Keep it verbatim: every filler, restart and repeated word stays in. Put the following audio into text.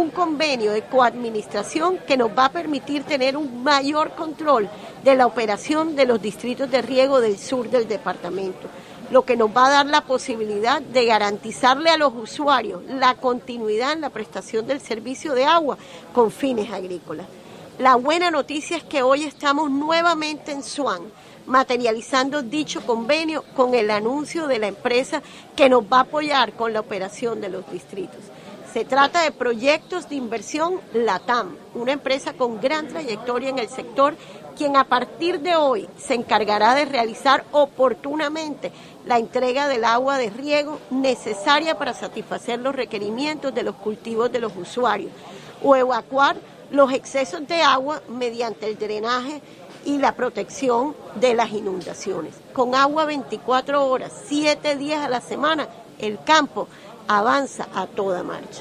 un convenio de coadministración que nos va a permitir tener un mayor control de la operación de los distritos de riego del sur del departamento, lo que nos va a dar la posibilidad de garantizarle a los usuarios la continuidad en la prestación del servicio de agua con fines agrícolas. La buena noticia es que hoy estamos nuevamente en Swan, materializando dicho convenio con el anuncio de la empresa que nos va a apoyar con la operación de los distritos. Se trata de Proyectos de Inversión LATAM, una empresa con gran trayectoria en el sector, quien a partir de hoy se encargará de realizar oportunamente la entrega del agua de riego necesaria para satisfacer los requerimientos de los cultivos de los usuarios o evacuar los excesos de agua mediante el drenaje y la protección de las inundaciones. Con agua veinticuatro horas, siete días a la semana, el campo avanza a toda marcha.